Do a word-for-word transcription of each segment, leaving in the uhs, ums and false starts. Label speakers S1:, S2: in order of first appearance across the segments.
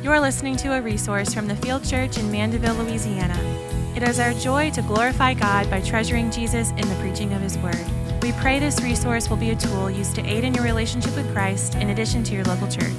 S1: You're listening to a resource from the Field Church in Mandeville, Louisiana. It is our joy to glorify God by treasuring Jesus in the preaching of His Word. We pray this resource will be a tool used to aid in your relationship with Christ in addition to your local church.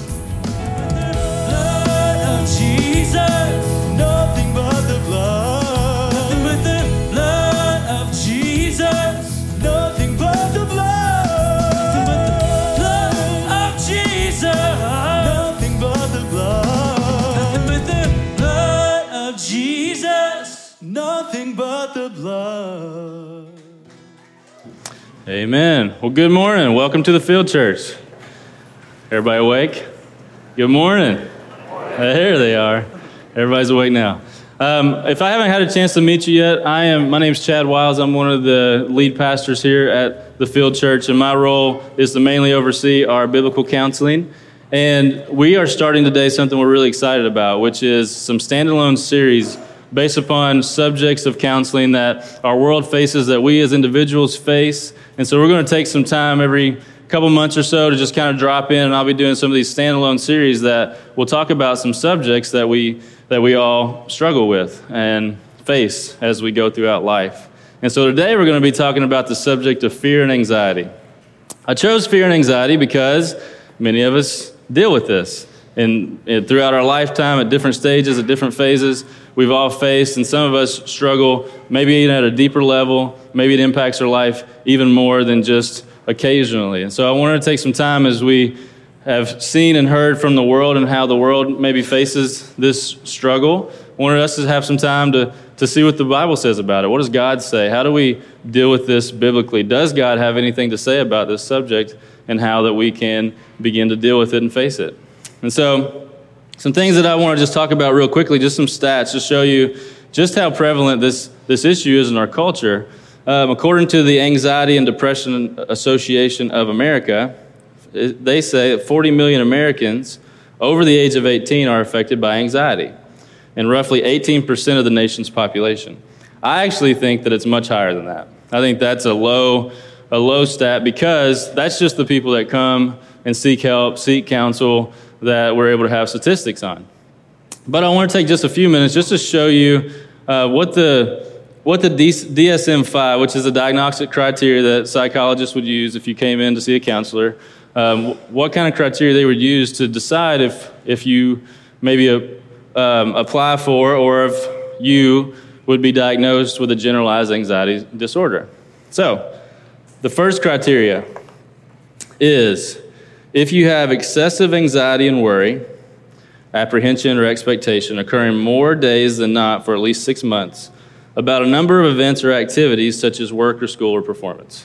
S2: Blood of Jesus, nothing but the blood. Nothing but the blood of Jesus, nothing but the blood. Nothing but the blood of Jesus, nothing but the blood. Nothing but the blood of Jesus, nothing but the blood.
S3: Amen. Well, good morning. Welcome to the Field Church. Everybody awake? Good morning. Uh, here they are. Everybody's awake now. Um, if I haven't had a chance to meet you yet, I am. My name's Chad Wiles. I'm one of the lead pastors here at the Field Church, and my role is to mainly oversee our biblical counseling. And we are starting today something we're really excited about, which is some standalone series based upon subjects of counseling that our world faces, that we as individuals face. And so we're going to take some time every couple months or so to just kind of drop in, and I'll be doing some of these standalone series that will talk about some subjects that we that we all struggle with and face as we go throughout life. And so today we're going to be talking about the subject of fear and anxiety. I chose fear and anxiety because many of us deal with this. And, and throughout our lifetime, at different stages, at different phases, we've all faced, and some of us struggle maybe even at a deeper level. Maybe it impacts our life even more than just occasionally. And so I wanted to take some time as we have seen and heard from the world and how the world maybe faces this struggle. I wanted us to have some time to, to see what the Bible says about it. What does God say? How do we deal with this biblically? Does God have anything to say about this subject and how that we can begin to deal with it and face it? And so some things that I want to just talk about real quickly, just some stats to show you just how prevalent this, this issue is in our culture. Um, according to the Anxiety and Depression Association of America, it, they say that forty million Americans over the age of eighteen are affected by anxiety, and roughly eighteen percent of the nation's population. I actually think that it's much higher than that. I think that's a low, a low stat because that's just the people that come and seek help, seek counsel, that we're able to have statistics on. But I want to take just a few minutes just to show you uh, what the what the D S M five, which is a diagnostic criteria that psychologists would use if you came in to see a counselor, um, what kind of criteria they would use to decide if if you maybe a, um, apply for or if you would be diagnosed with a generalized anxiety disorder. So the first criteria is if you have excessive anxiety and worry, apprehension or expectation occurring more days than not for at least six months about a number of events or activities such as work or school or performance.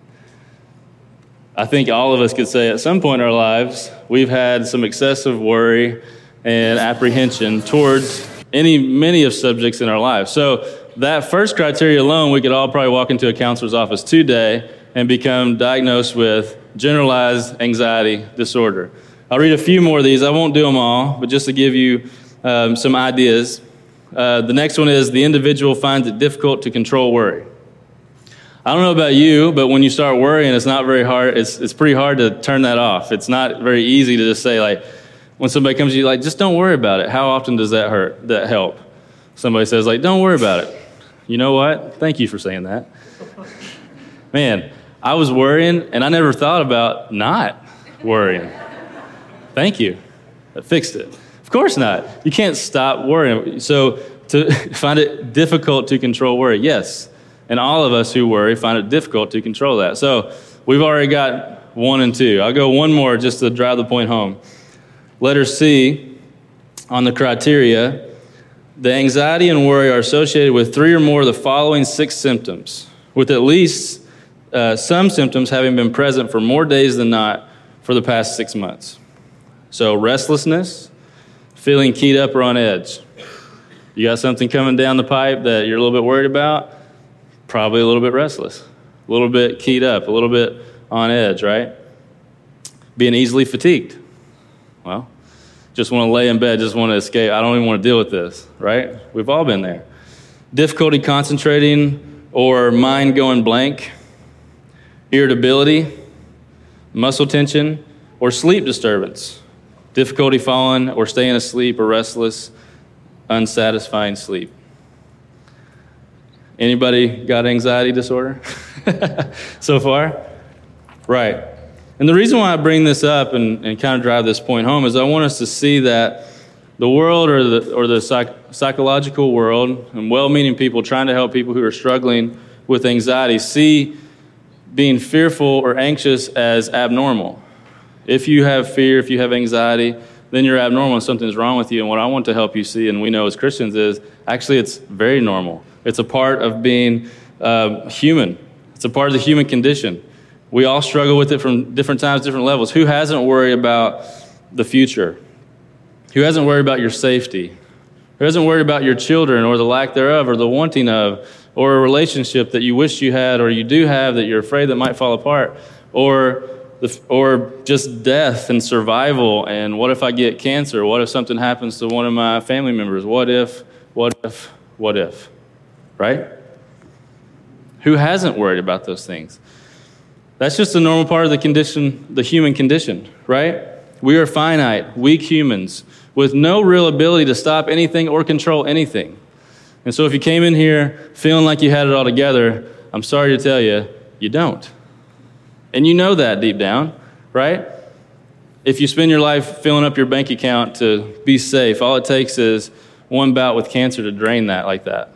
S3: I think all of us could say at some point in our lives we've had some excessive worry and apprehension towards any many of subjects in our lives. So that first criteria alone, we could all probably walk into a counselor's office today and become diagnosed with generalized anxiety disorder. I'll read a few more of these. I won't do them all, but just to give you um, some ideas. Uh, the next one is the individual finds it difficult to control worry. I don't know about you, but when you start worrying, it's not very hard. It's it's pretty hard to turn that off. It's not very easy to just say, like, when somebody comes to you, like, just don't worry about it. How often does that hurt? That help? Somebody says, like, don't worry about it. You know what? Thank you for saying that. Man, I was worrying, and I never thought about not worrying. Thank you. That fixed it. Of course not. You can't stop worrying. So to find it difficult to control worry, yes. And all of us who worry find it difficult to control that. So we've already got one and two. I'll go one more just to drive the point home. Letter C on the criteria, the anxiety and worry are associated with three or more of the following six symptoms, with at least uh, some symptoms having been present for more days than not for the past six months. So restlessness, feeling keyed up or on edge. You got something coming down the pipe that you're a little bit worried about? Probably a little bit restless, a little bit keyed up, a little bit on edge, right? Being easily fatigued. Well, just want to lay in bed, just want to escape. I don't even want to deal with this, right? We've all been there. Difficulty concentrating or mind going blank, irritability, muscle tension, or sleep disturbance. difficulty falling or staying asleep or restless, unsatisfying sleep. Anybody got anxiety disorder so far? Right. And the reason why I bring this up and, and kind of drive this point home is I want us to see that the world or the or the psych, psychological world and well-meaning people trying to help people who are struggling with anxiety see being fearful or anxious as abnormal. If you have fear, if you have anxiety, then you're abnormal and something's wrong with you. And what I want to help you see, and we know as Christians, is actually it's very normal. It's a part of being uh, human. It's a part of the human condition. We all struggle with it from different times, different levels. Who hasn't worried about the future? Who hasn't worried about your safety? Who hasn't worried about your children or the lack thereof or the wanting of, or a relationship that you wish you had or you do have that you're afraid that might fall apart, or the, or just death and survival, and what if I get cancer? What if something happens to one of my family members? What if, what if, what if, right? Who hasn't worried about those things? That's just a normal part of the condition, the human condition, right? We are finite, weak humans with no real ability to stop anything or control anything. And so if you came in here feeling like you had it all together, I'm sorry to tell you, you don't. And you know that deep down, right? If you spend your life filling up your bank account to be safe, all it takes is one bout with cancer to drain that like that.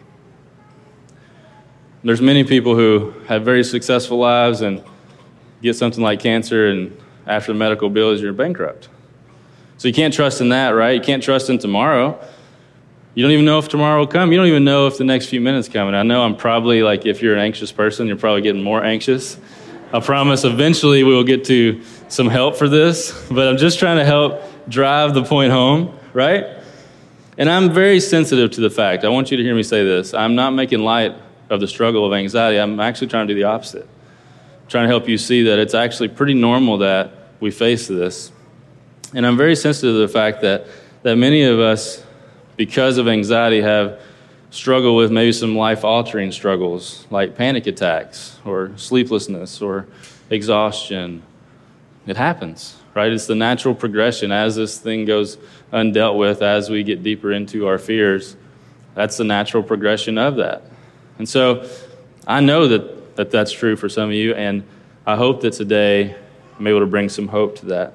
S3: There's many people who have very successful lives and get something like cancer, and after the medical bills, you're bankrupt. So you can't trust in that, right? You can't trust in tomorrow. You don't even know if tomorrow will come. You don't even know if the next few minutes come. And I know I'm probably, like, if you're an anxious person, you're probably getting more anxious. I promise eventually we will get to some help for this, but I'm just trying to help drive the point home, right? And I'm very sensitive to the fact, I want you to hear me say this, I'm not making light of the struggle of anxiety. I'm actually trying to do the opposite. I'm trying to help you see that it's actually pretty normal that we face this. And I'm very sensitive to the fact that, that many of us, because of anxiety, have struggled with maybe some life-altering struggles, like panic attacks or sleeplessness or exhaustion. It happens, right? It's the natural progression as this thing goes undealt with, as we get deeper into our fears. That's the natural progression of that. And so I know that, that that's true for some of you, and I hope that today I'm able to bring some hope to that.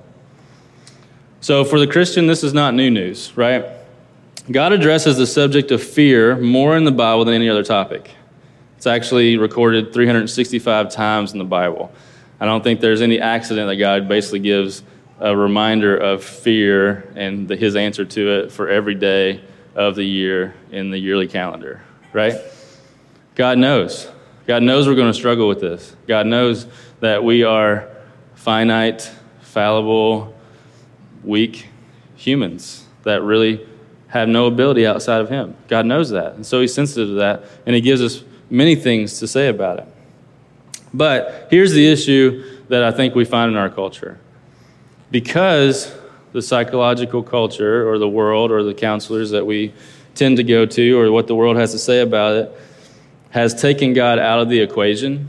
S3: So for the Christian, this is not new news, right? God addresses the subject of fear more in the Bible than any other topic. It's actually recorded three hundred sixty-five times in the Bible. I don't think there's any accident that God basically gives a reminder of fear and the, his answer to it for every day of the year in the yearly calendar, right? God knows. God knows we're going to struggle with this. God knows that we are finite, fallible, weak humans that really have no ability outside of him. God knows that. And so he's sensitive to that, and he gives us many things to say about it. But here's the issue that I think we find in our culture. Because the psychological culture or the world or the counselors that we tend to go to or what the world has to say about it has taken God out of the equation,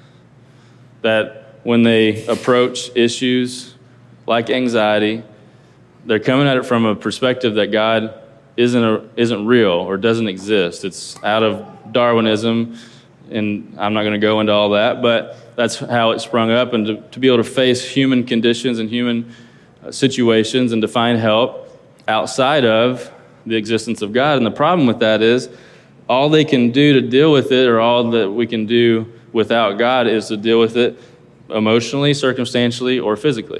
S3: that when they approach issues like anxiety, they're coming at it from a perspective that God isn't a, isn't real or doesn't exist. It's out of Darwinism, and I'm not going to go into all that, but that's how it sprung up. And to, to be able to face human conditions and human uh, situations and to find help outside of the existence of God. And the problem with that is all they can do to deal with it, or all that we can do without God, is to deal with it emotionally, circumstantially, or physically.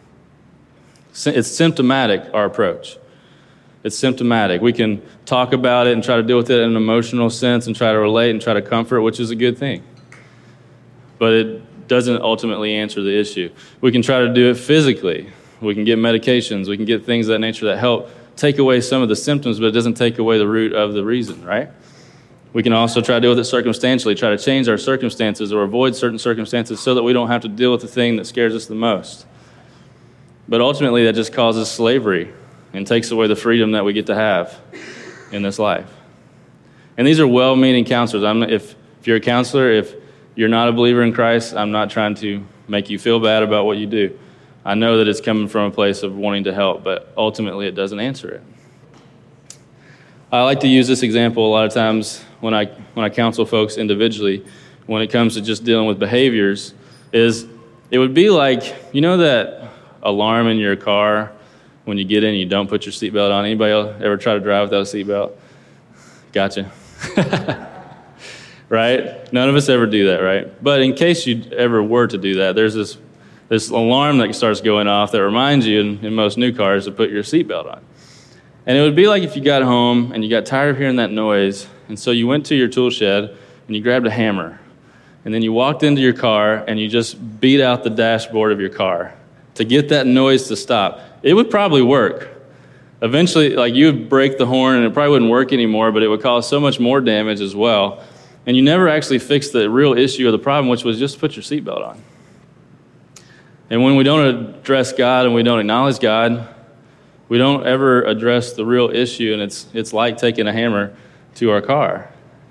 S3: It's symptomatic, our approach. It's symptomatic. We can talk about it and try to deal with it in an emotional sense and try to relate and try to comfort, which is a good thing. But it doesn't ultimately answer the issue. We can try to do it physically. We can get medications. We can get things of that nature that help take away some of the symptoms, but it doesn't take away the root of the reason, right? We can also try to deal with it circumstantially, try to change our circumstances or avoid certain circumstances so that we don't have to deal with the thing that scares us the most. But ultimately, that just causes slavery and takes away the freedom that we get to have in this life. And these are well-meaning counselors. I'm, if, if you're a counselor, if you're not a believer in Christ, I'm not trying to make you feel bad about what you do. I know that it's coming from a place of wanting to help, but ultimately it doesn't answer it. I like to use this example a lot of times when I when I counsel folks individually when it comes to just dealing with behaviors, is it would be like, you know that alarm in your car when you get in and you don't put your seatbelt on? Anybody else ever try to drive without a seatbelt? Gotcha. Right? None of us ever do that, right? But in case you ever were to do that, there's this this alarm that starts going off that reminds you in, in most new cars to put your seatbelt on. And it would be like if you got home and you got tired of hearing that noise, and so you went to your tool shed and you grabbed a hammer, and then you walked into your car and you just beat out the dashboard of your car to get that noise to stop. It would probably work. Eventually, like, you would break the horn and it probably wouldn't work anymore, but it would cause so much more damage as well. And you never actually fixed the real issue of the problem, which was just put your seatbelt on. And when we don't address God and we don't acknowledge God, we don't ever address the real issue, and it's it's like taking a hammer to our car.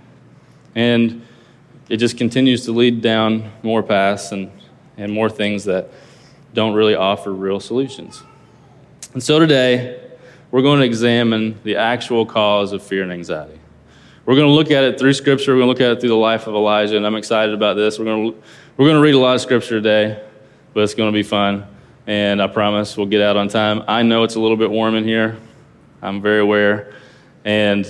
S3: And it just continues to lead down more paths and, and more things that don't really offer real solutions. And so today, we're going to examine the actual cause of fear and anxiety. We're going to look at it through Scripture. We're going to look at it through the life of Elijah, and I'm excited about this. We're going to we're going to read a lot of Scripture today, but it's going to be fun, and I promise we'll get out on time. I know it's a little bit warm in here. I'm very aware, and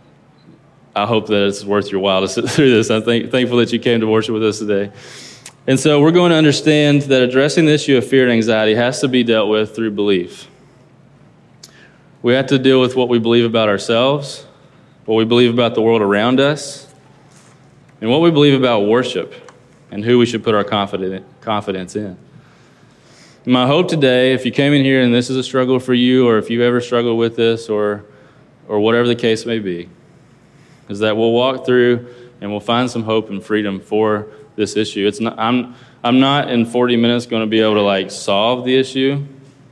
S3: I hope that it's worth your while to sit through this. I'm thank, thankful that you came to worship with us today. And so we're going to understand that addressing the issue of fear and anxiety has to be dealt with through belief. We have to deal with what we believe about ourselves, what we believe about the world around us, and what we believe about worship and who we should put our confident, confidence in. My hope today, if you came in here and this is a struggle for you, or if you've ever struggled with this, or or whatever the case may be, is that we'll walk through and we'll find some hope and freedom for this issue. It's not, I'm I'm not in forty minutes going to be able to like solve the issue,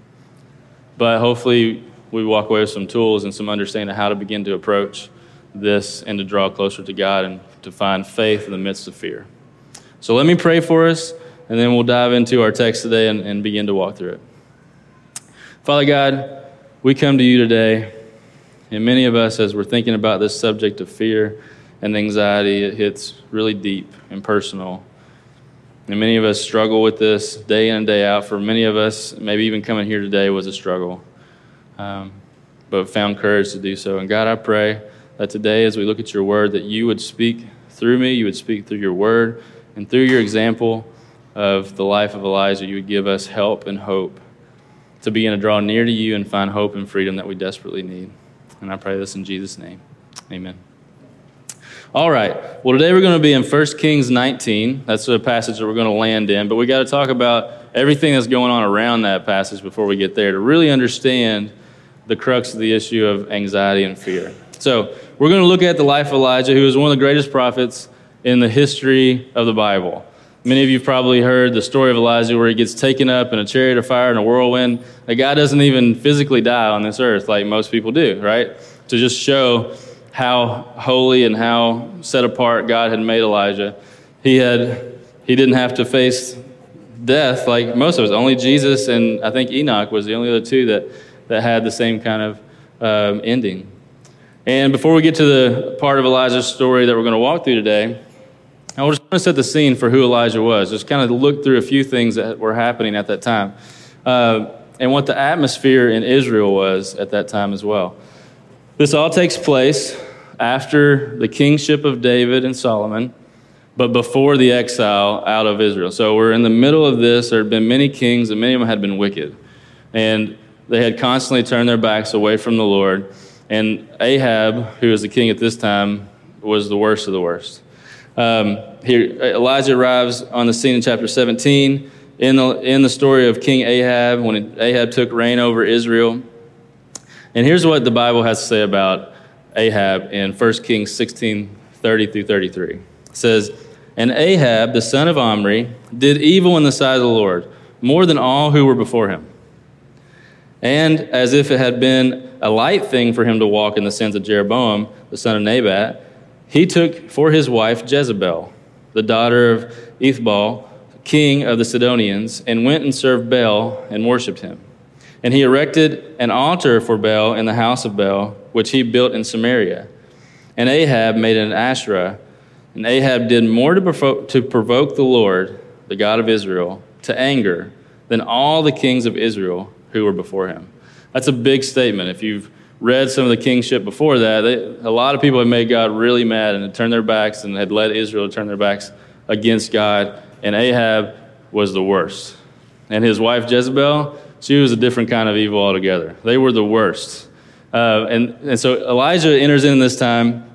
S3: but hopefully we walk away with some tools and some understanding of how to begin to approach this and to draw closer to God and to find faith in the midst of fear. So let me pray for us, and then we'll dive into our text today and, and begin to walk through it. Father God, we come to you today, and many of us, as we're thinking about this subject of fear and anxiety, it hits really deep and personal. And many of us struggle with this day in and day out. For many of us, maybe even coming here today was a struggle, um, but found courage to do so. And God, I pray that today, as we look at your word, that you would speak through me, you would speak through your word, and through your example of the life of Elijah, you would give us help and hope to begin to draw near to you and find hope and freedom that we desperately need. And I pray this in Jesus' name. Amen. All right. Well, today we're going to be in First Kings nineteen. That's the passage that we're going to land in. But we got to talk about everything that's going on around that passage before we get there to really understand the crux of the issue of anxiety and fear. So we're going to look at the life of Elijah, who is one of the greatest prophets in the history of the Bible. Many of you have probably heard the story of Elijah where he gets taken up in a chariot of fire and a whirlwind. The guy doesn't even physically die on this earth like most people do, right? To just show how holy and how set apart God had made Elijah. He had he didn't have to face death like most of us. Only Jesus and I think Enoch was the only other two that, that had the same kind of um, ending. And before we get to the part of Elijah's story that we're going to walk through today, I just want to set the scene for who Elijah was. Just kind of look through a few things that were happening at that time, uh, and what the atmosphere in Israel was at that time as well. This all takes place after the kingship of David and Solomon, but before the exile out of Israel. So we're in the middle of this. There had been many kings, and many of them had been wicked. And they had constantly turned their backs away from the Lord. And Ahab, who was the king at this time, was the worst of the worst. Um, here, Elijah arrives on the scene in chapter seventeen. In the in the story of King Ahab, when Ahab took reign over Israel. And here's what the Bible has to say about Ahab in First Kings sixteen, thirty through thirty-three. It says, "And Ahab, the son of Omri, did evil in the sight of the Lord, more than all who were before him. And as if it had been a light thing for him to walk in the sins of Jeroboam, the son of Nebat, he took for his wife Jezebel, the daughter of Ethbaal, king of the Sidonians, and went and served Baal and worshipped him. And he erected an altar for Baal in the house of Baal, which he built in Samaria. And Ahab made an Asherah, and Ahab did more to provoke, to provoke the Lord, the God of Israel, to anger than all the kings of Israel who were before him. That's a big statement. If you've read some of the kingship before that, they, a lot of people had made God really mad and had turned their backs and had led Israel to turn their backs against God. And Ahab was the worst. And his wife Jezebel, she was a different kind of evil altogether. They were the worst. Uh, and, and so Elijah enters in this time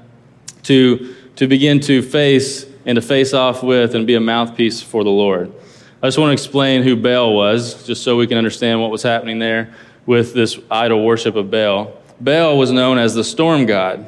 S3: to, to begin to face and to face off with and be a mouthpiece for the Lord. I just want to explain who Baal was, just so we can understand what was happening there with this idol worship of Baal. Baal was known as the storm god.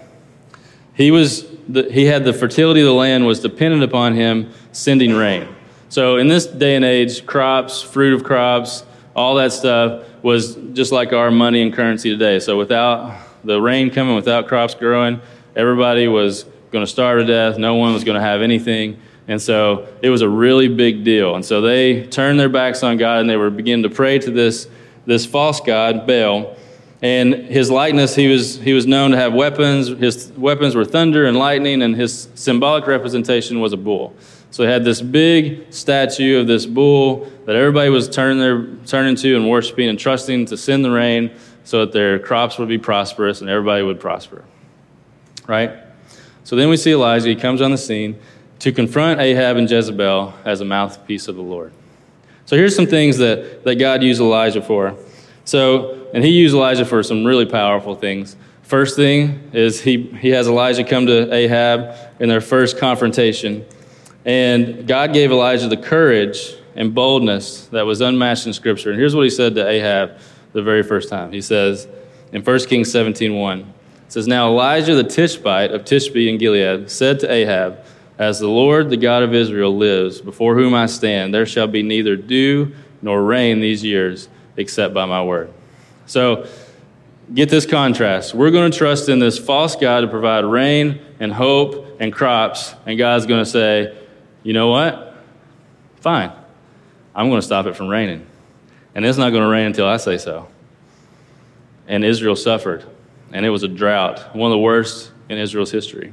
S3: He was the, he had the fertility of the land was dependent upon him sending rain. So in this day and age, crops, fruit of crops, all that stuff was just like our money and currency today. So without the rain coming, without crops growing, everybody was going to starve to death. No one was going to have anything. And so it was a really big deal. And so they turned their backs on God, and they were beginning to pray to this, this false god, Baal. And his likeness, he was he was known to have weapons. His weapons were thunder and lightning, and his symbolic representation was a bull. So they had this big statue of this bull that everybody was turning their turning to and worshiping and trusting to send the rain so that their crops would be prosperous and everybody would prosper. Right? So then we see Elijah. He comes on the scene to confront Ahab and Jezebel as a mouthpiece of the Lord. So here's some things that, that God used Elijah for. So, and he used Elijah for some really powerful things. First thing is he, he has Elijah come to Ahab in their first confrontation. And God gave Elijah the courage and boldness that was unmatched in Scripture. And here's what he said to Ahab the very first time. He says in First Kings seventeen one, it says, "Now Elijah the Tishbite of Tishbe in Gilead said to Ahab, As the Lord, the God of Israel, lives, before whom I stand, there shall be neither dew nor rain these years, except by my word." So get this contrast. We're going to trust in this false God to provide rain and hope and crops, and God's going to say, you know what? Fine. I'm going to stop it from raining. And it's not going to rain until I say so. And Israel suffered, and it was a drought, one of the worst in Israel's history.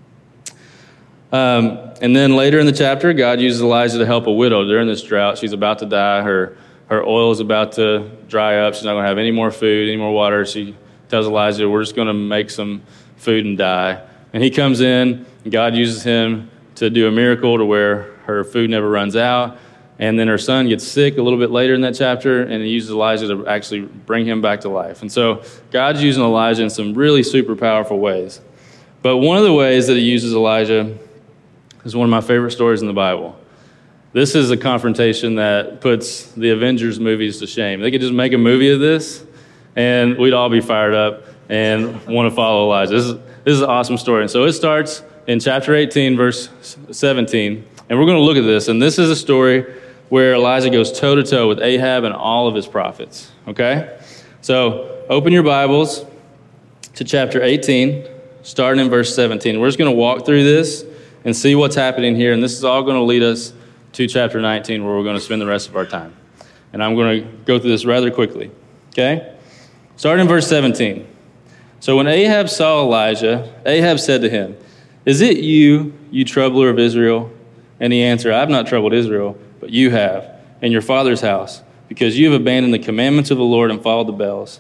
S3: Um, and then later in the chapter, God uses Elijah to help a widow during this drought. She's about to die. Her her oil is about to dry up. She's not going to have any more food, any more water. She tells Elijah, we're just going to make some food and die. And he comes in, and God uses him to do a miracle to where her food never runs out. And then her son gets sick a little bit later in that chapter, and he uses Elijah to actually bring him back to life. And so God's using Elijah in some really super powerful ways. But one of the ways that he uses Elijah is one of my favorite stories in the Bible. This is a confrontation that puts the Avengers movies to shame. They could just make a movie of this, and we'd all be fired up and want to follow Elijah. This is, this is an awesome story. And so it starts in chapter eighteen, verse seventeen, and we're going to look at this. And this is a story where Elijah goes toe-to-toe with Ahab and all of his prophets, okay? So open your Bibles to chapter eighteen, starting in verse seventeen. We're just going to walk through this and see what's happening here. And this is all going to lead us to chapter nineteen, where we're going to spend the rest of our time. And I'm going to go through this rather quickly, okay? Starting in verse seventeen. So when Ahab saw Elijah, Ahab said to him, "Is it you, you troubler of Israel?" And he answered, "I have not troubled Israel, but you have, and your father's house, because you have abandoned the commandments of the Lord and followed the Baals."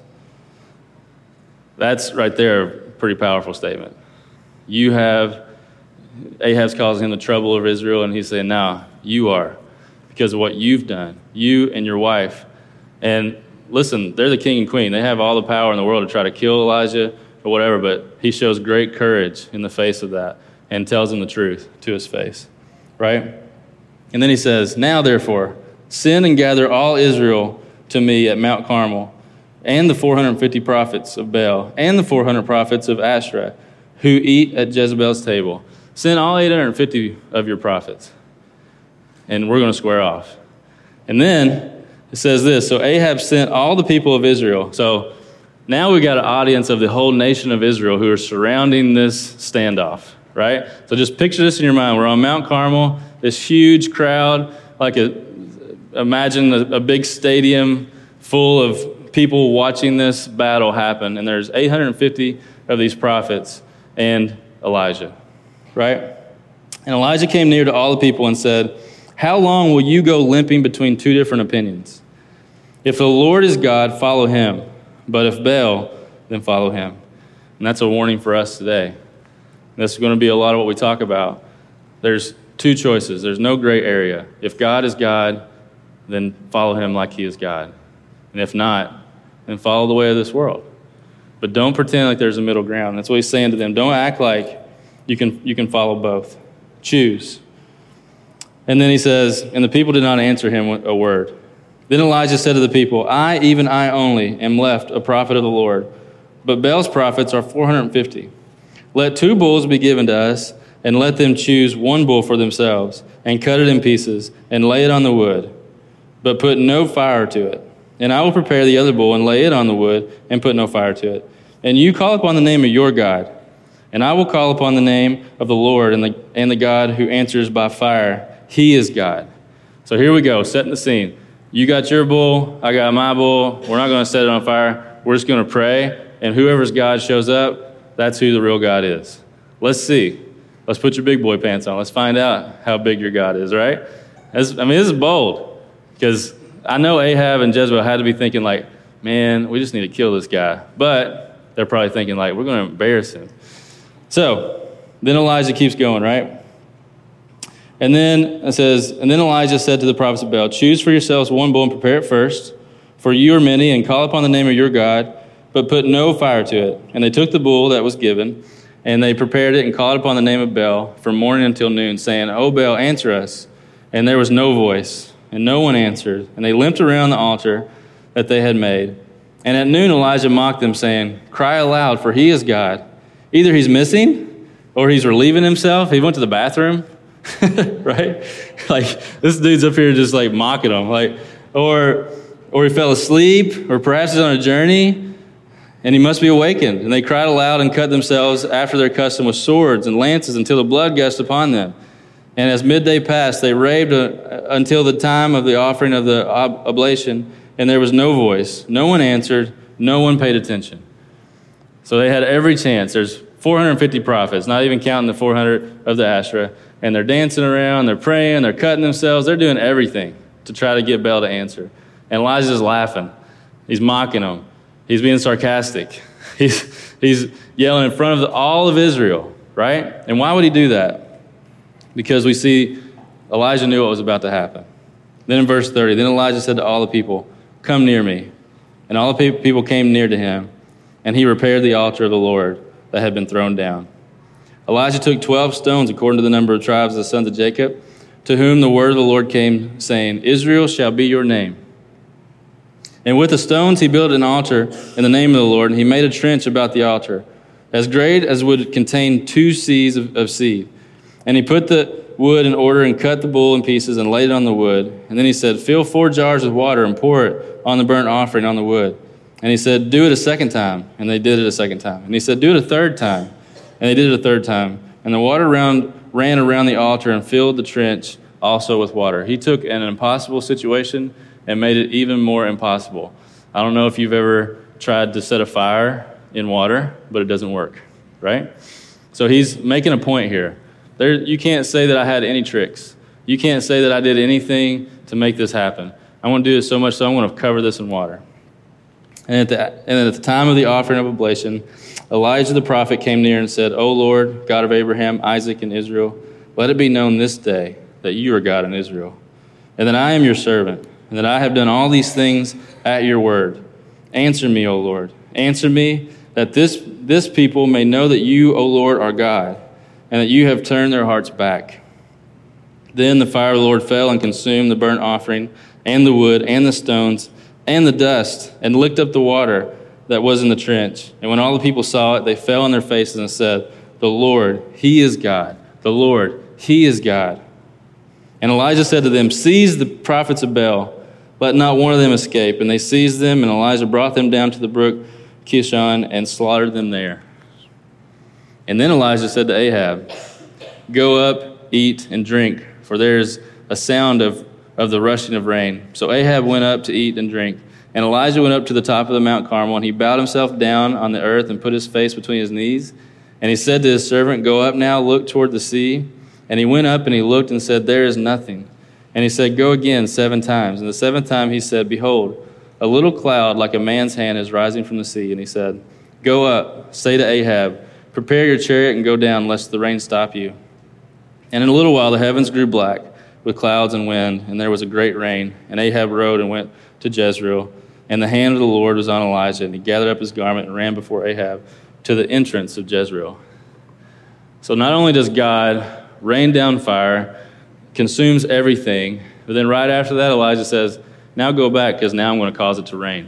S3: That's right there a pretty powerful statement. You have, Ahab's causing him the trouble of Israel, and he's saying, no, you are, because of what you've done, you and your wife. And listen, they're the king and queen. They have all the power in the world to try to kill Elijah or whatever, but he shows great courage in the face of that and tells him the truth to his face, right? And then he says, "Now, therefore, send and gather all Israel to me at Mount Carmel, and the four hundred fifty prophets of Baal, and the four hundred prophets of Asherah, who eat at Jezebel's table. Send all eight hundred fifty of your prophets, and we're going to square off." And then it says this, so Ahab sent all the people of Israel. So now we got an audience of the whole nation of Israel who are surrounding this standoff, right? So just picture this in your mind. We're on Mount Carmel, this huge crowd, like a, imagine a, a big stadium full of people watching this battle happen, and there's eight hundred fifty of these prophets and Elijah, right? And Elijah came near to all the people and said, how long will you go limping between two different opinions? If the Lord is God, follow him. But if Baal, then follow him. And that's a warning for us today. This is going to be a lot of what we talk about. There's two choices. There's no gray area. If God is God, then follow him like he is God. And if not, then follow the way of this world. But don't pretend like there's a middle ground. That's what he's saying to them. Don't act like you can you can follow both. Choose. And then he says, and the people did not answer him a word. Then Elijah said to the people, I, even I only, am left a prophet of the Lord, but Baal's prophets are four hundred fifty. Let two bulls be given to us, and let them choose one bull for themselves, and cut it in pieces, and lay it on the wood, but put no fire to it. And I will prepare the other bull, and lay it on the wood, and put no fire to it. And you call upon the name of your God, and I will call upon the name of the Lord, and the, and the God who answers by fire. He is God. So here we go, setting the scene. You got your bull, I got my bull. We're not going to set it on fire. We're just going to pray, and whoever's God shows up, that's who the real God is. Let's see. Let's put your big boy pants on. Let's find out how big your God is, right? That's, I mean, this is bold, because I know Ahab and Jezebel had to be thinking like, man, we just need to kill this guy. But they're probably thinking like, we're going to embarrass him. So then Elijah keeps going, right? And then it says, and then Elijah said to the prophets of Baal, choose for yourselves one bull and prepare it first, for you are many, and call upon the name of your God, but put no fire to it. And they took the bull that was given, and they prepared it and called upon the name of Baal from morning until noon, saying, O Baal, answer us. And there was no voice, and no one answered. And they limped around the altar that they had made. And at noon Elijah mocked them, saying, cry aloud, for he is God. Either he's missing, or he's relieving himself. He went to the bathroom. Right? Like, this dude's up here just like mocking him. Like, or or he fell asleep, or perhaps he's on a journey, and he must be awakened. And they cried aloud and cut themselves after their custom with swords and lances until the blood gushed upon them. And as midday passed, they raved uh, until the time of the offering of the ob- oblation, and there was no voice. No one answered. No one paid attention. So they had every chance. There's four hundred fifty prophets, not even counting the four hundred of the Asherah. And they're dancing around, they're praying, they're cutting themselves. They're doing everything to try to get Baal to answer. And Elijah's laughing. He's mocking them. He's being sarcastic. He's, he's yelling in front of the, all of Israel, right? And why would he do that? Because we see Elijah knew what was about to happen. Then in verse thirty, then Elijah said to all the people, come near me. And all the people came near to him, and he repaired the altar of the Lord that had been thrown down. Elijah took twelve stones according to the number of tribes of the sons of Jacob, to whom the word of the Lord came, saying, Israel shall be your name. And with the stones he built an altar in the name of the Lord, and he made a trench about the altar, as great as would contain two seahs of, of seed. And he put the wood in order and cut the bull in pieces and laid it on the wood. And then he said, fill four jars with water and pour it on the burnt offering on the wood. And he said, do it a second time. And they did it a second time. And he said, do it a third time. And they did it a third time. And the water around, ran around the altar and filled the trench also with water. He took an impossible situation and made it even more impossible. I don't know if you've ever tried to set a fire in water, but it doesn't work, right? So he's making a point here. There, you can't say that I had any tricks. You can't say that I did anything to make this happen. I want to do it so much so I'm going to cover this in water. And at, the, and at the time of the offering of oblation, Elijah the prophet came near and said, O Lord, God of Abraham, Isaac, and Israel, let it be known this day that you are God in Israel, and that I am your servant, and that I have done all these things at your word. Answer me, O Lord. Answer me, that this, this people may know that you, O Lord, are God, and that you have turned their hearts back. Then the fire of the Lord fell and consumed the burnt offering, and the wood, and the stones, and the dust, and licked up the water that was in the trench. And when all the people saw it, they fell on their faces and said, the Lord, he is God. The Lord, he is God. And Elijah said to them, seize the prophets of Baal, let not one of them escape. And they seized them, and Elijah brought them down to the brook Kishon and slaughtered them there. And then Elijah said to Ahab, go up, eat, and drink, for there is a sound of of the rushing of rain. So Ahab went up to eat and drink. And Elijah went up to the top of the Mount Carmel, and he bowed himself down on the earth and put his face between his knees. And he said to his servant, "Go up now, look toward the sea." And he went up and he looked and said, "There is nothing." And he said, "Go again seven times." And the seventh time he said, "Behold, a little cloud like a man's hand is rising from the sea." And he said, "Go up, say to Ahab, prepare your chariot and go down, lest the rain stop you." And in a little while the heavens grew black with clouds and wind, and there was a great rain. And Ahab rode and went to Jezreel. And the hand of the Lord was on Elijah, and he gathered up his garment and ran before Ahab to the entrance of Jezreel. So not only does God rain down fire, consumes everything, but then right after that, Elijah says, "Now go back, because now I'm going to cause it to rain."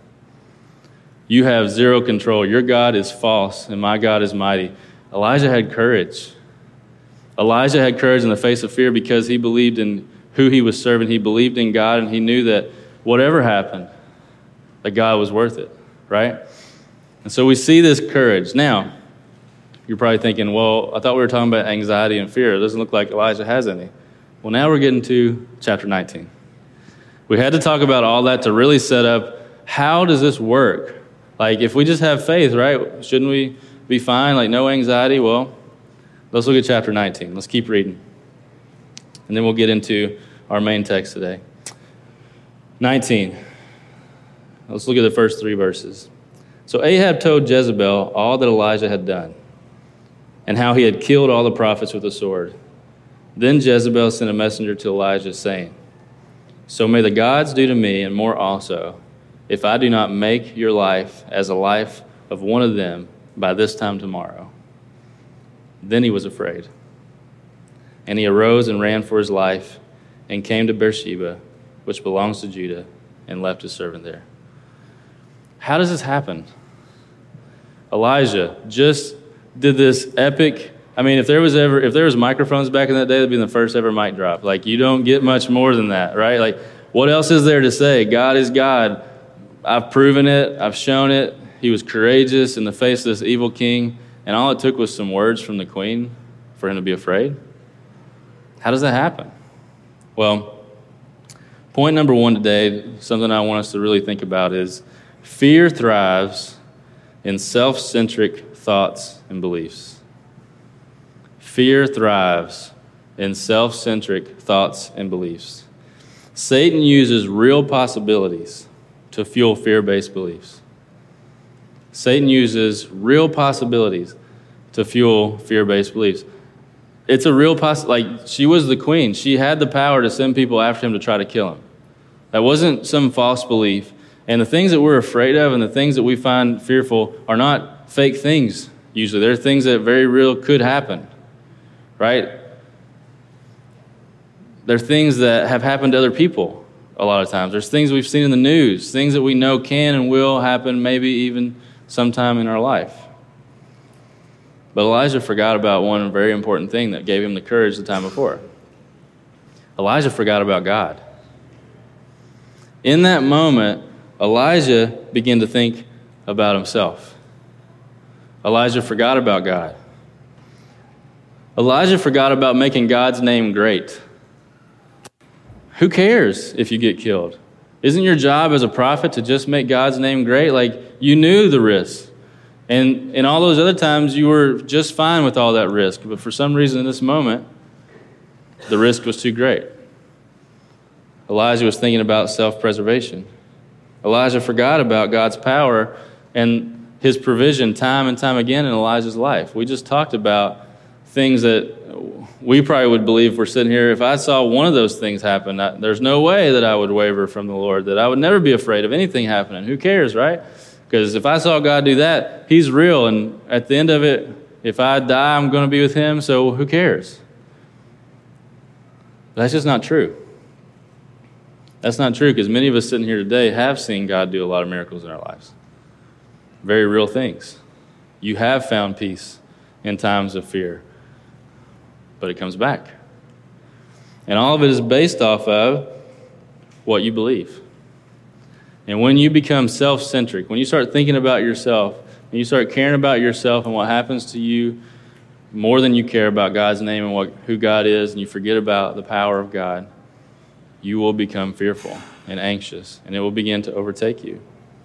S3: You have zero control. Your God is false, and my God is mighty. Elijah had courage. Elijah had courage in the face of fear because he believed in who he was serving. He believed in God, and he knew that whatever happened, that God was worth it, right? And so we see this courage. Now, you're probably thinking, well, I thought we were talking about anxiety and fear. It doesn't look like Elijah has any. Well, now we're getting to chapter nineteen. We had to talk about all that to really set up, how does this work? Like, if we just have faith, right, shouldn't we be fine? Like, no anxiety? Well, let's look at chapter nineteen. Let's keep reading. And then we'll get into our main text today. nineteen. Let's look at the first three verses. So Ahab told Jezebel all that Elijah had done, and how he had killed all the prophets with a sword. Then Jezebel sent a messenger to Elijah, saying, "So may the gods do to me, and more also, if I do not make your life as a life of one of them by this time tomorrow." Then he was afraid. And he arose and ran for his life, and came to Beersheba, which belongs to Judah, and left his servant there. How does this happen? Elijah just did this epic, I mean, if there was ever, if there was microphones back in that day, that'd be the first ever mic drop. Like, you don't get much more than that, right? Like, what else is there to say? God is God. I've proven it. I've shown it. He was courageous in the face of this evil king, and all it took was some words from the queen for him to be afraid. How does that happen? Well, point number one today, something I want us to really think about, is fear thrives in self-centric thoughts and beliefs. Fear thrives in self-centric thoughts and beliefs. Satan uses real possibilities to fuel fear-based beliefs. Satan uses real possibilities to fuel fear-based beliefs. It's a real poss- like, she was the queen. She had the power to send people after him to try to kill him. That wasn't some false belief. And the things that we're afraid of and the things that we find fearful are not fake things, usually. They're things that very real could happen, right? They're things that have happened to other people a lot of times. There's things we've seen in the news, things that we know can and will happen maybe even sometime in our life. But Elijah forgot about one very important thing that gave him the courage the time before. Elijah forgot about God. In that moment, Elijah began to think about himself. Elijah forgot about God. Elijah forgot about making God's name great. Who cares if you get killed? Isn't your job as a prophet to just make God's name great? Like, you knew the risk. And in all those other times, you were just fine with all that risk. But for some reason in this moment, the risk was too great. Elijah was thinking about self-preservation. Elijah forgot about God's power and his provision time and time again in Elijah's life. We just talked about things that we probably would believe if we're sitting here. If I saw one of those things happen, I, there's no way that I would waver from the Lord, that I would never be afraid of anything happening. Who cares, right? Because if I saw God do that, he's real. And at the end of it, if I die, I'm going to be with him. So who cares? That's just not true. That's not true, because many of us sitting here today have seen God do a lot of miracles in our lives. Very real things. You have found peace in times of fear, but it comes back. And all of it is based off of what you believe. And when you become self-centric, when you start thinking about yourself, and you start caring about yourself and what happens to you more than you care about God's name and what, who God is, and you forget about the power of God, you will become fearful and anxious, and it will begin to overtake you.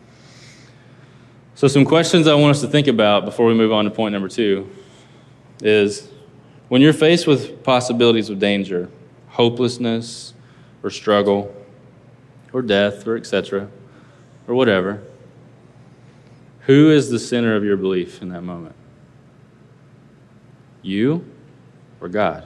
S3: So some questions I want us to think about before we move on to point number two is, when you're faced with possibilities of danger, hopelessness, or struggle, or death, or et cetera, or whatever, who is the center of your belief in that moment? You or God?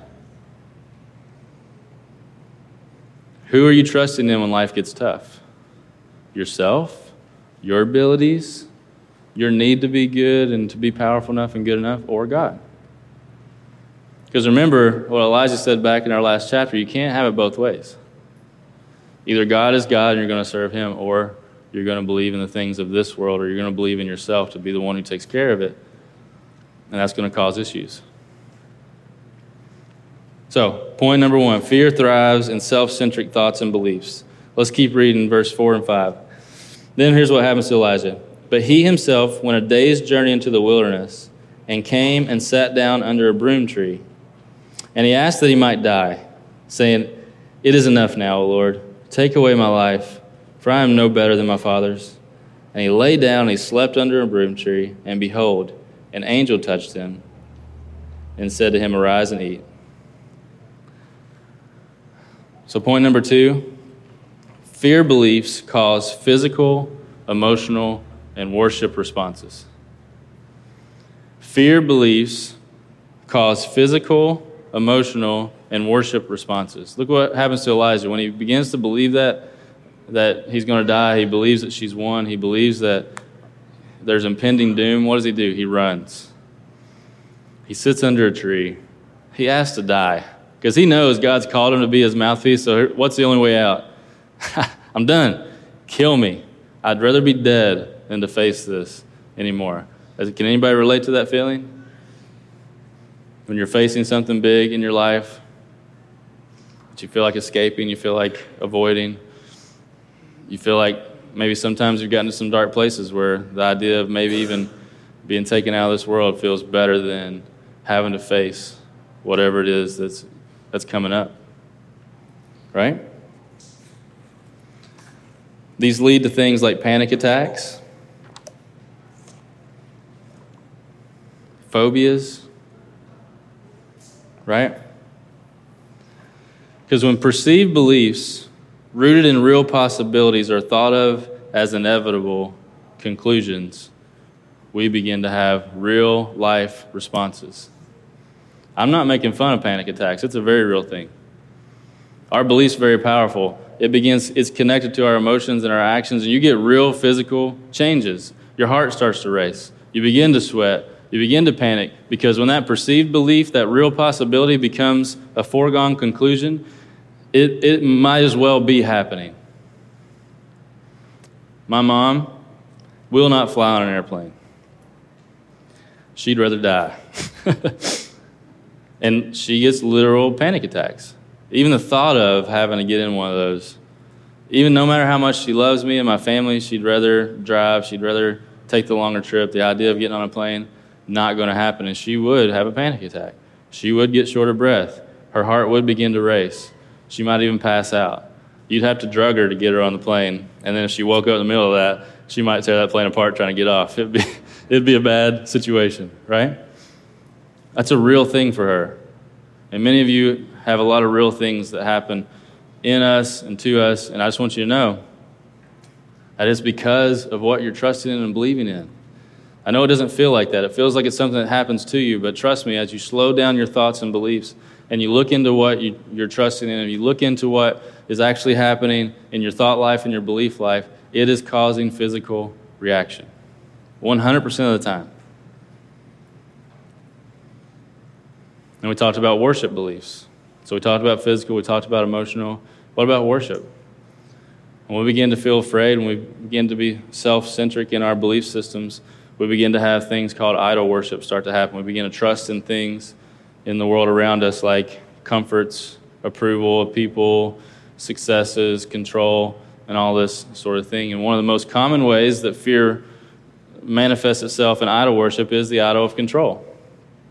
S3: Who are you trusting in when life gets tough? Yourself? Your abilities? Your need to be good and to be powerful enough and good enough? Or God? Because remember what Elijah said back in our last chapter, you can't have it both ways. Either God is God and you're going to serve him, or you're going to believe in the things of this world, or you're going to believe in yourself to be the one who takes care of it, and that's going to cause issues. So, point number one, fear thrives in self-centric thoughts and beliefs. Let's keep reading verse four and five. Then here's what happens to Elijah. But he himself went a day's journey into the wilderness and came and sat down under a broom tree. And he asked that he might die, saying, "It is enough now, O Lord. Take away my life, for I am no better than my fathers." And he lay down and he slept under a broom tree, and behold, an angel touched him and said to him, "Arise and eat." So point number two, fear beliefs cause physical, emotional, and worship responses. Fear beliefs cause physical, emotional, and worship responses. Look what happens to Elijah. When he begins to believe that, that he's going to die, he believes that she's won, he believes that there's impending doom, what does he do? He runs. He sits under a tree. He asks to die because he knows God's called him to be his mouthpiece, so what's the only way out? I'm done. Kill me. I'd rather be dead than to face this anymore. Can anybody relate to that feeling? When you're facing something big in your life that you feel like escaping, you feel like avoiding, you feel like maybe sometimes you've gotten to some dark places where the idea of maybe even being taken out of this world feels better than having to face whatever it is that's that's coming up, right? These lead to things like panic attacks, phobias, right? Because when perceived beliefs rooted in real possibilities are thought of as inevitable conclusions, we begin to have real life responses. I'm not making fun of panic attacks. It's a very real thing. Our beliefs are very powerful. It begins, it's connected to our emotions and our actions, and you get real physical changes. Your heart starts to race. You begin to sweat. You begin to panic, because when that perceived belief, that real possibility becomes a foregone conclusion, it, it might as well be happening. My mom will not fly on an airplane. She'd rather die. And she gets literal panic attacks. Even the thought of having to get in one of those, even no matter how much she loves me and my family, she'd rather drive, she'd rather take the longer trip. The idea of getting on a plane, not going to happen. And she would have a panic attack. She would get short of breath. Her heart would begin to race. She might even pass out. You'd have to drug her to get her on the plane. And then if she woke up in the middle of that, she might tear that plane apart trying to get off. It'd be, it'd be a bad situation, right? That's a real thing for her. And many of you have a lot of real things that happen in us and to us. And I just want you to know that it's because of what you're trusting in and believing in. I know it doesn't feel like that. It feels like it's something that happens to you. But trust me, as you slow down your thoughts and beliefs and you look into what you, you're trusting in, and you look into what is actually happening in your thought life and your belief life, it is causing physical reaction. one hundred percent of the time. And we talked about worship beliefs. So we talked about physical, we talked about emotional. What about worship? When we begin to feel afraid, when we begin to be self-centric in our belief systems, we begin to have things called idol worship start to happen. We begin to trust in things in the world around us like comforts, approval of people, successes, control, and all this sort of thing. And one of the most common ways that fear manifests itself in idol worship is the idol of control.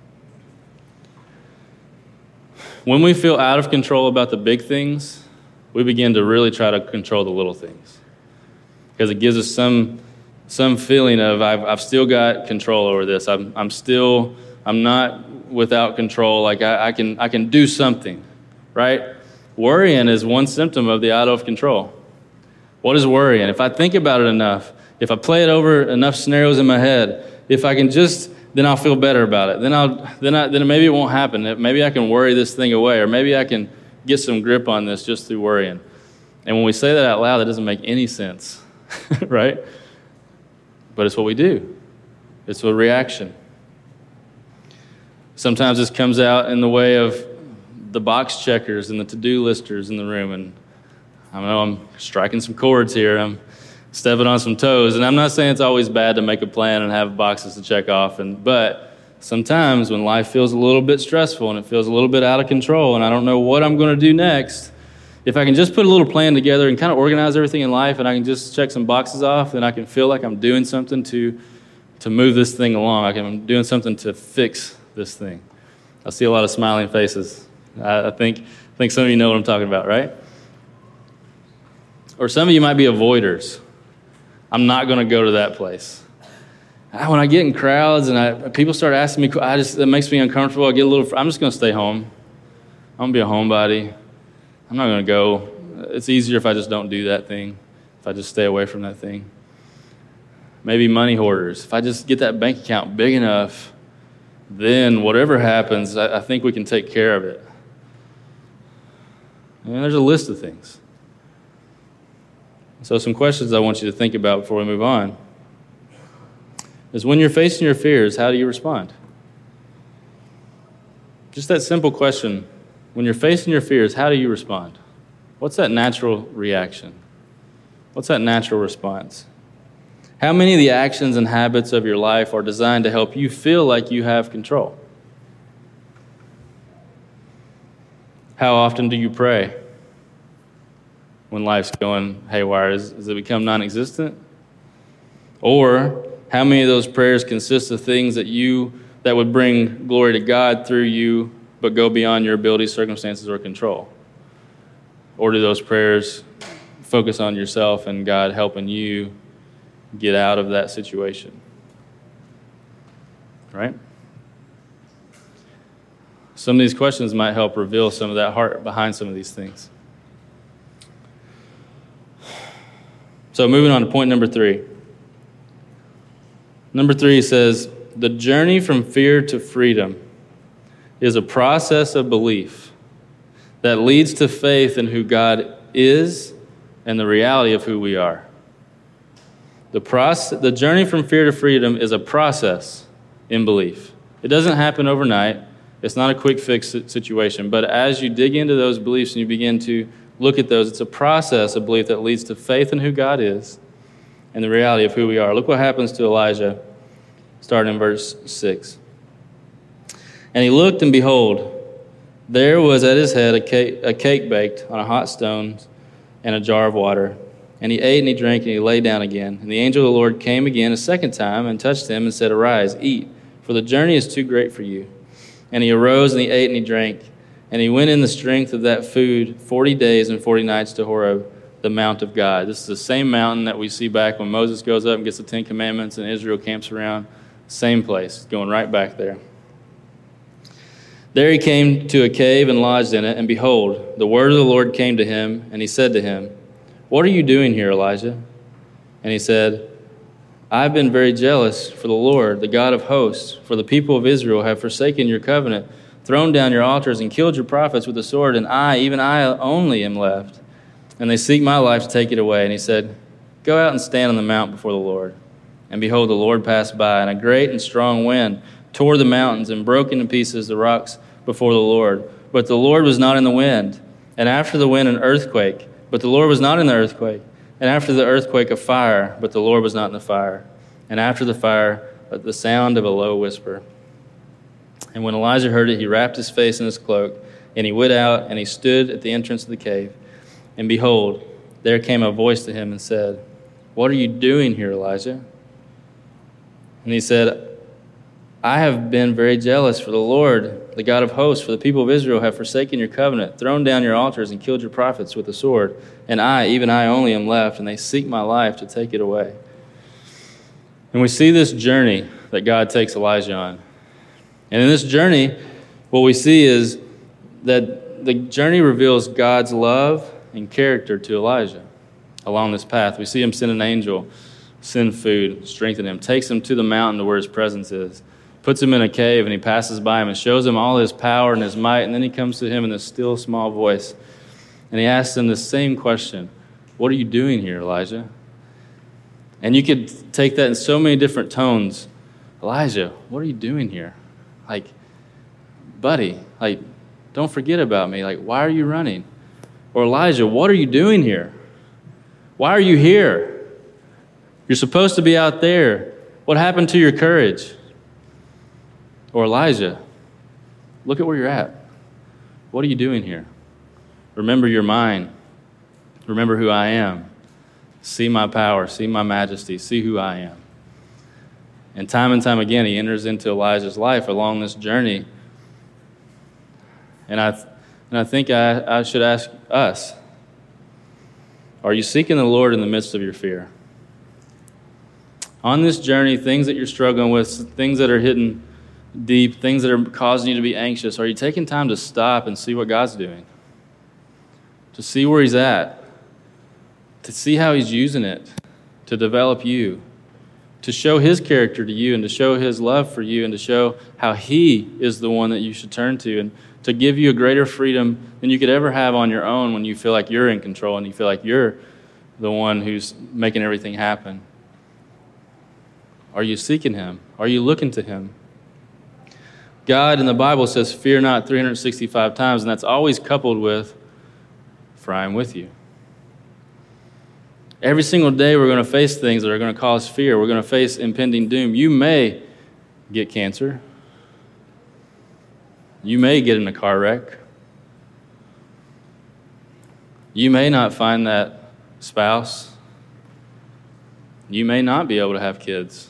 S3: When we feel out of control about the big things, we begin to really try to control the little things because it gives us some some feeling of I've I've still got control over this. I'm I'm still I'm not without control. Like I, I can I can do something, right? Worrying is one symptom of the out of control. What is worrying? If I think about it enough, if I play it over enough scenarios in my head, if I can just, then I'll feel better about it. Then I'll, then I, then maybe it won't happen. Maybe I can worry this thing away, or maybe I can get some grip on this just through worrying. And when we say that out loud, that doesn't make any sense, right? But it's what we do. It's a reaction. Sometimes this comes out in the way of the box checkers and the to-do listers in the room, and I know I'm striking some chords here. I'm stepping on some toes, and I'm not saying it's always bad to make a plan and have boxes to check off, and but sometimes when life feels a little bit stressful and it feels a little bit out of control and I don't know what I'm going to do next, if I can just put a little plan together and kind of organize everything in life and I can just check some boxes off, then I can feel like I'm doing something to to move this thing along. Like I'm doing something to fix this thing. I see a lot of smiling faces. I, I think I think some of you know what I'm talking about, right? Or some of you might be avoiders. I'm not going to go to that place. When I get in crowds and I, people start asking me, I just it makes me uncomfortable. I get a little. I'm just going to stay home. I'm going to be a homebody. I'm not going to go. It's easier if I just don't do that thing. If I just stay away from that thing. Maybe money hoarders. If I just get that bank account big enough, then whatever happens, I, I think we can take care of it. And there's a list of things. So some questions I want you to think about before we move on is when you're facing your fears, how do you respond? Just that simple question. When you're facing your fears, how do you respond? What's that natural reaction? What's that natural response? How many of the actions and habits of your life are designed to help you feel like you have control? How often do you pray when life's going haywire? Does, does it become non-existent? Or how many of those prayers consist of things that you that would bring glory to God through you, but go beyond your abilities, circumstances, or control? Or do those prayers focus on yourself and God helping you get out of that situation? Right? Some of these questions might help reveal some of that heart behind some of these things. So moving on to point number three. Number three says, the journey from fear to freedom is a process of belief that leads to faith in who God is and the reality of who we are. The process, the journey from fear to freedom is a process in belief. It doesn't happen overnight. It's not a quick fix situation. But as you dig into those beliefs and you begin to look at those, it's a process of belief that leads to faith in who God is and the reality of who we are. Look what happens to Elijah, starting in verse six. And he looked, and behold, there was at his head a cake, a cake baked on a hot stone and a jar of water. And he ate and he drank and he lay down again. And the angel of the Lord came again a second time and touched him and said, Arise, eat, for the journey is too great for you. And he arose and he ate and he drank. And he went in the strength of that food forty days and forty nights to Horeb, the mount of God. This is the same mountain that we see back when Moses goes up and gets the Ten Commandments and Israel camps around. Same place, going right back there. There he came to a cave and lodged in it. And behold, the word of the Lord came to him. And he said to him, What are you doing here, Elijah? And he said, I've been very jealous for the Lord, the God of hosts, for the people of Israel have forsaken your covenant, thrown down your altars, and killed your prophets with the sword, and I, even I only am left. And they seek my life to take it away. And he said, Go out and stand on the mount before the Lord. And behold, the Lord passed by, and a great and strong wind tore the mountains and broke into pieces the rocks before the Lord. But the Lord was not in the wind. And after the wind, an earthquake. But the Lord was not in the earthquake. And after the earthquake, a fire. But the Lord was not in the fire. And after the fire, the sound of a low whisper. And when Elijah heard it, he wrapped his face in his cloak. And he went out, and he stood at the entrance of the cave. And behold, there came a voice to him and said, What are you doing here, Elijah? And he said, I have been very jealous for the Lord, the God of hosts, for the people of Israel have forsaken your covenant, thrown down your altars, and killed your prophets with the sword. And I, even I only, am left, and they seek my life to take it away." And we see this journey that God takes Elijah on. And in this journey, what we see is that the journey reveals God's love and character to Elijah along this path. We see him send an angel, send food, strengthen him, takes him to the mountain to where his presence is, puts him in a cave, and he passes by him and shows him all his power and his might. And then he comes to him in this still, small voice, and he asks him the same question: "What are you doing here, Elijah?" And you could take that in so many different tones. "Elijah, what are you doing here? Like, buddy, like, don't forget about me. Like, why are you running?" Or, "Elijah, what are you doing here? Why are you here? You're supposed to be out there. What happened to your courage?" Or, "Elijah, look at where you're at. What are you doing here? Remember you're mine. Remember who I am. See my power, see my majesty, see who I am." And time and time again, he enters into Elijah's life along this journey. And I, and I think I, I should ask us, are you seeking the Lord in the midst of your fear? On this journey, things that you're struggling with, things that are hidden deep, things that are causing you to be anxious, are you taking time to stop and see what God's doing? To see where he's at? To see how he's using it to develop you? To show his character to you and to show his love for you and to show how he is the one that you should turn to and to give you a greater freedom than you could ever have on your own when you feel like you're in control and you feel like you're the one who's making everything happen. Are you seeking him? Are you looking to him? God in the Bible says, "Fear not," three hundred sixty-five times, and that's always coupled with, "For I am with you." Every single day we're going to face things that are going to cause fear. We're going to face impending doom. You may get cancer. You may get in a car wreck. You may not find that spouse. You may not be able to have kids.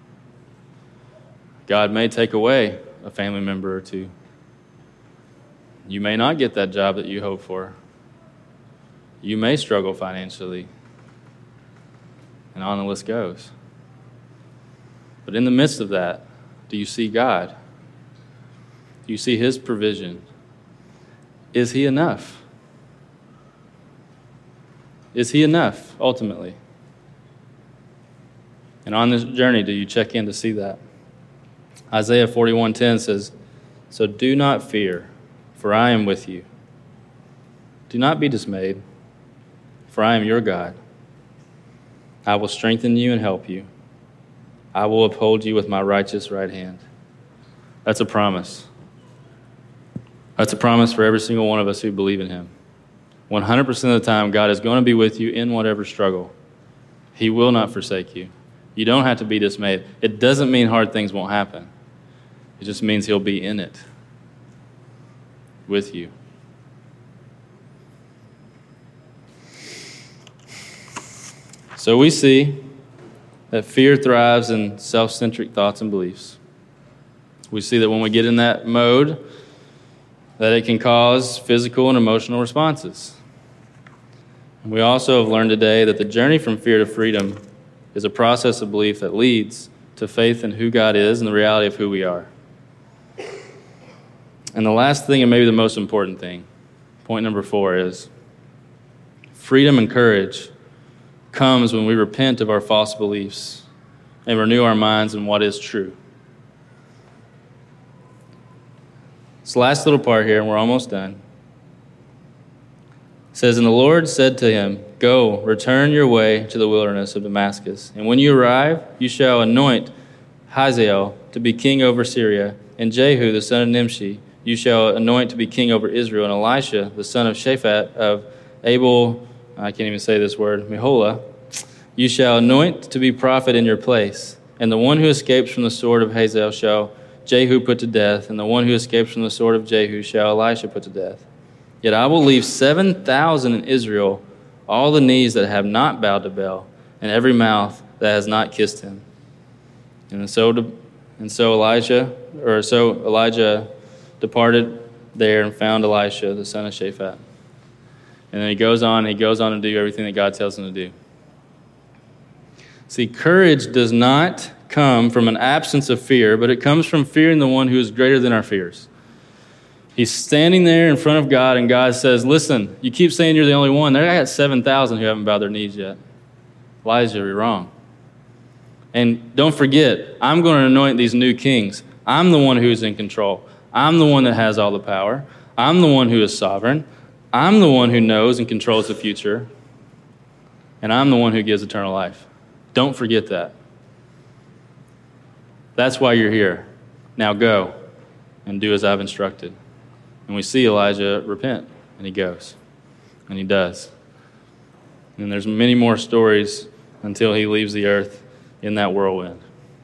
S3: God may take away a family member or two. You may not get that job that you hope for. You may struggle financially. And on the list goes. But in the midst of that, do you see God? Do you see his provision? Is he enough? Is he enough, ultimately? And on this journey, do you check in to see that? Isaiah forty-one ten says, "So do not fear, for I am with you. Do not be dismayed, for I am your God. I will strengthen you and help you. I will uphold you with my righteous right hand." That's a promise. That's a promise for every single one of us who believe in him. one hundred percent of the time, God is going to be with you in whatever struggle. He will not forsake you. You don't have to be dismayed. It doesn't mean hard things won't happen. It just means he'll be in it with you. So we see that fear thrives in self-centric thoughts and beliefs. We see that when we get in that mode, that it can cause physical and emotional responses. And we also have learned today that the journey from fear to freedom is a process of belief that leads to faith in who God is and the reality of who we are. And the last thing, and maybe the most important thing, point number four, is freedom and courage comes when we repent of our false beliefs and renew our minds in what is true. This last little part here, and we're almost done. It says, "And the Lord said to him, Go, return your way to the wilderness of Damascus. And when you arrive, you shall anoint Hazael to be king over Syria, and Jehu, the son of Nimshi, you shall anoint to be king over Israel, and Elisha, the son of Shaphat of Abel, I can't even say this word, Meholah, you shall anoint to be prophet in your place. And the one who escapes from the sword of Hazael shall Jehu put to death, and the one who escapes from the sword of Jehu shall Elisha put to death. Yet I will leave seven thousand in Israel, all the knees that have not bowed to Baal, and every mouth that has not kissed him." And so, to, and so Elijah, or so Elijah departed there and found Elisha, the son of Shaphat. And then he goes on, he goes on to do everything that God tells him to do. See, courage does not come from an absence of fear, but it comes from fearing the one who is greater than our fears. He's standing there in front of God, and God says, listen, you keep saying you're the only one. There I got seven thousand who haven't bowed their knees yet. Elijah, you're wrong. And don't forget, I'm going to anoint these new kings. I'm the one who's in control. I'm the one that has all the power. I'm the one who is sovereign. I'm the one who knows and controls the future. And I'm the one who gives eternal life. Don't forget that. That's why you're here. Now go and do as I've instructed. And we see Elijah repent, and he goes, and he does. And there's many more stories until he leaves the earth in that whirlwind.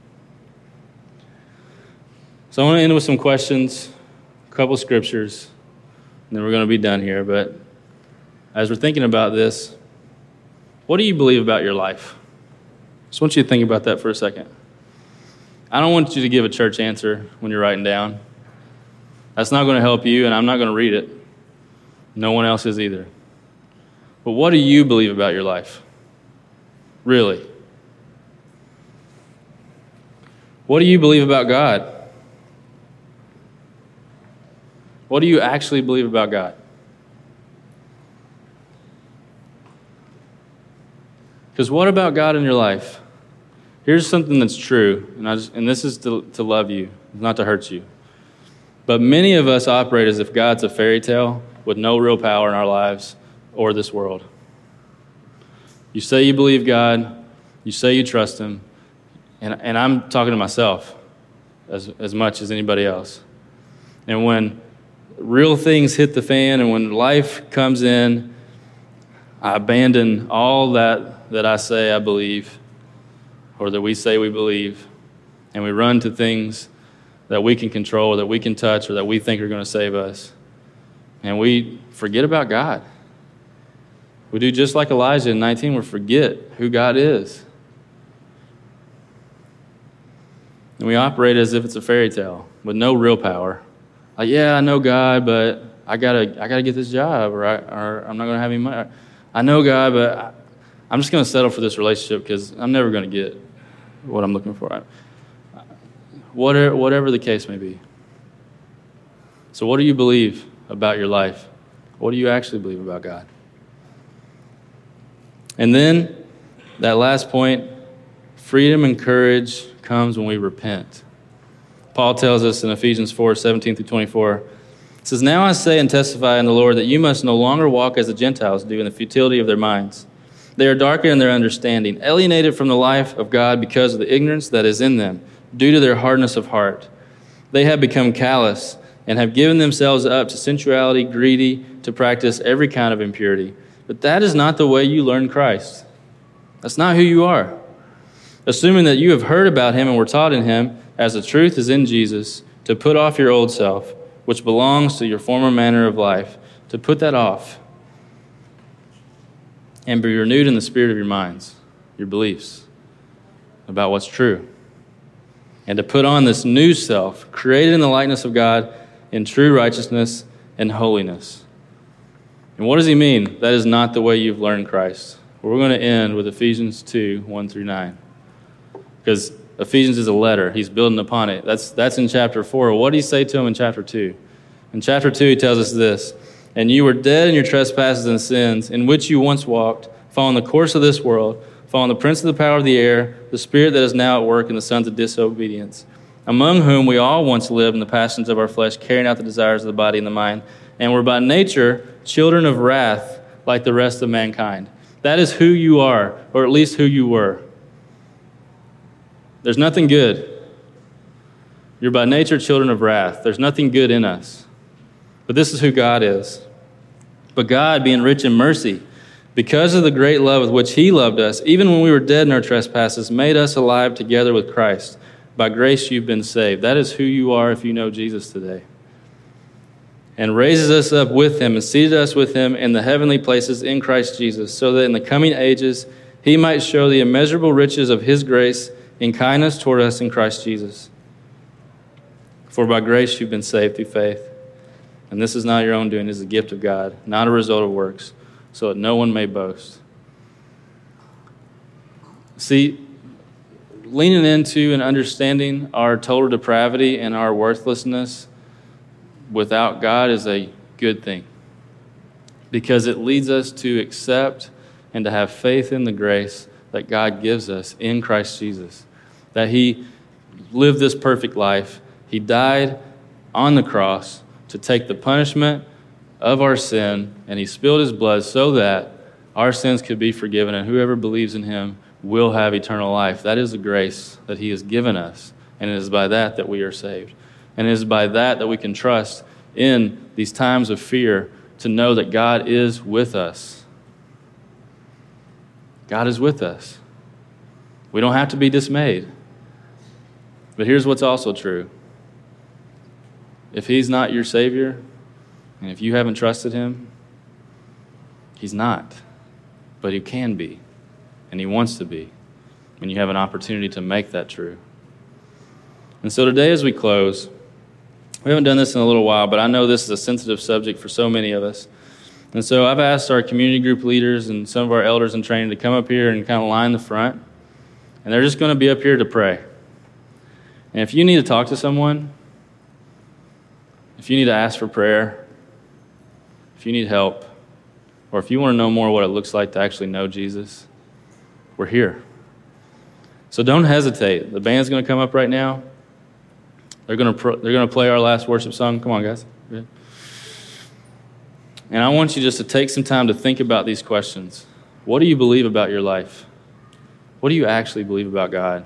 S3: So I want to end with some questions, a couple scriptures, and then we're going to be done here. But as we're thinking about this, what do you believe about your life? I just want you to think about that for a second. I don't want you to give a church answer when you're writing down. That's not going to help you, and I'm not going to read it. No one else is either. But what do you believe about your life? Really? What do you believe about God? What do you actually believe about God? Because what about God in your life? Here's something that's true, and, I just, and this is to, to love you, not to hurt you. But many of us operate as if God's a fairy tale with no real power in our lives or this world. You say you believe God, you say you trust Him, and, and I'm talking to myself as, as much as anybody else. And when real things hit the fan and when life comes in, I abandon all that that I say I believe or that we say we believe, and we run to things that we can control, or that we can touch, or that we think are going to save us. And we forget about God. We do just like Elijah in nineteen, we forget who God is. And we operate as if it's a fairy tale with no real power. Like, yeah, I know God, but I gotta, I gotta get this job, or, I, or I'm not going to have any money. I know God, but I, I'm just going to settle for this relationship because I'm never going to get what I'm looking for. Whatever, whatever the case may be. So what do you believe about your life? What do you actually believe about God? And then, that last point, freedom and courage comes when we repent. Paul tells us in Ephesians four, seventeen through twenty-four, it says, "Now I say and testify in the Lord that you must no longer walk as the Gentiles do in the futility of their minds. They are darkened in their understanding, alienated from the life of God because of the ignorance that is in them, due to their hardness of heart. They have become callous and have given themselves up to sensuality, greedy, to practice every kind of impurity. But that is not the way you learn Christ. That's not who you are. Assuming that you have heard about him and were taught in him, as the truth is in Jesus, to put off your old self, which belongs to your former manner of life, to put that off and be renewed in the spirit of your minds, your beliefs about what's true. And to put on this new self, created in the likeness of God in true righteousness and holiness." And what does he mean? That is not the way you've learned Christ. Well, we're going to end with Ephesians two, one through nine. Because Ephesians is a letter. He's building upon it. That's, that's in chapter four. What did he say to him in chapter two? In chapter two, he tells us this: "And you were dead in your trespasses and sins, in which you once walked, following the course of this world, following the prince of the power of the air, the spirit that is now at work in the sons of disobedience, among whom we all once lived in the passions of our flesh, carrying out the desires of the body and the mind, and were by nature children of wrath like the rest of mankind." That is who you are, or at least who you were. There's nothing good. You're by nature children of wrath. There's nothing good in us. But this is who God is. "But God, being rich in mercy, because of the great love with which he loved us, even when we were dead in our trespasses, made us alive together with Christ. By grace you've been saved." That is who you are if you know Jesus today. "And raises us up with him and seated us with him in the heavenly places in Christ Jesus, so that in the coming ages he might show the immeasurable riches of his grace in kindness toward us in Christ Jesus. For by grace you've been saved through faith. And this is not your own doing, it is a gift of God, not a result of works, so that no one may boast. See, leaning into and understanding our total depravity and our worthlessness without God is a good thing, because it leads us to accept and to have faith in the grace that God gives us in Christ Jesus, that he lived this perfect life. He died on the cross to take the punishment of our sin, and he spilled his blood so that our sins could be forgiven, and whoever believes in him will have eternal life. That is the grace that he has given us, and it is by that that we are saved. And it is by that that we can trust in these times of fear to know that God is with us. God is with us. We don't have to be dismayed. But here's what's also true. If he's not your Savior, and if you haven't trusted him, he's not. But he can be, and he wants to be, and you have an opportunity to make that true. And so today as we close, we haven't done this in a little while, but I know this is a sensitive subject for so many of us. And so I've asked our community group leaders and some of our elders in training to come up here and kind of line the front, and they're just going to be up here to pray. And if you need to talk to someone, if you need to ask for prayer, if you need help, or if you want to know more what it looks like to actually know Jesus, we're here. So don't hesitate. The band's going to come up right now. They're going to pro- they're going to play our last worship song. Come on, guys. And I want you just to take some time to think about these questions. What do you believe about your life? What do you actually believe about God?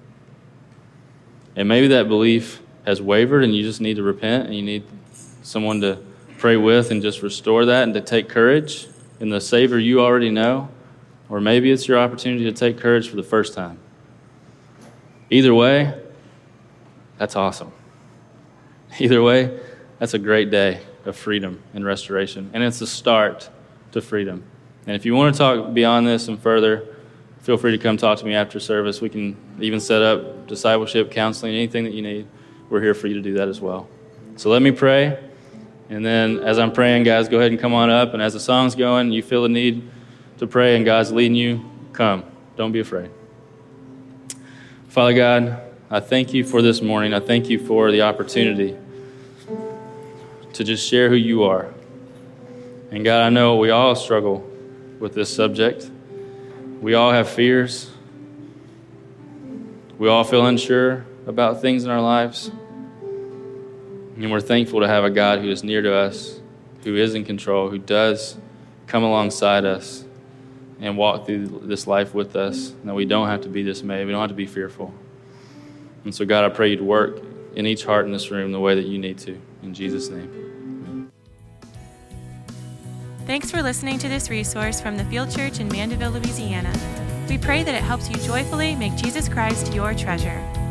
S3: And maybe that belief has wavered and you just need to repent and you need someone to pray with and just restore that and to take courage in the Savior you already know. Or maybe it's your opportunity to take courage for the first time. Either way, that's awesome. Either way, that's a great day of freedom and restoration. And it's the start to freedom. And if you want to talk beyond this and further, feel free to come talk to me after service. We can even set up discipleship, counseling, anything that you need. We're here for you to do that as well. So let me pray. And then as I'm praying, guys, go ahead and come on up. And as the song's going, you feel the need to pray and God's leading you, come. Don't be afraid. Father God, I thank you for this morning. I thank you for the opportunity to just share who you are. And God, I know we all struggle with this subject. We all have fears. We all feel unsure about things in our lives. And we're thankful to have a God who is near to us, who is in control, who does come alongside us and walk through this life with us, and that we don't have to be dismayed. We don't have to be fearful. And so, God, I pray you'd work in each heart in this room the way that you need to. In Jesus' name. Amen.
S1: Thanks for listening to this resource from the Field Church in Mandeville, Louisiana. We pray that it helps you joyfully make Jesus Christ your treasure.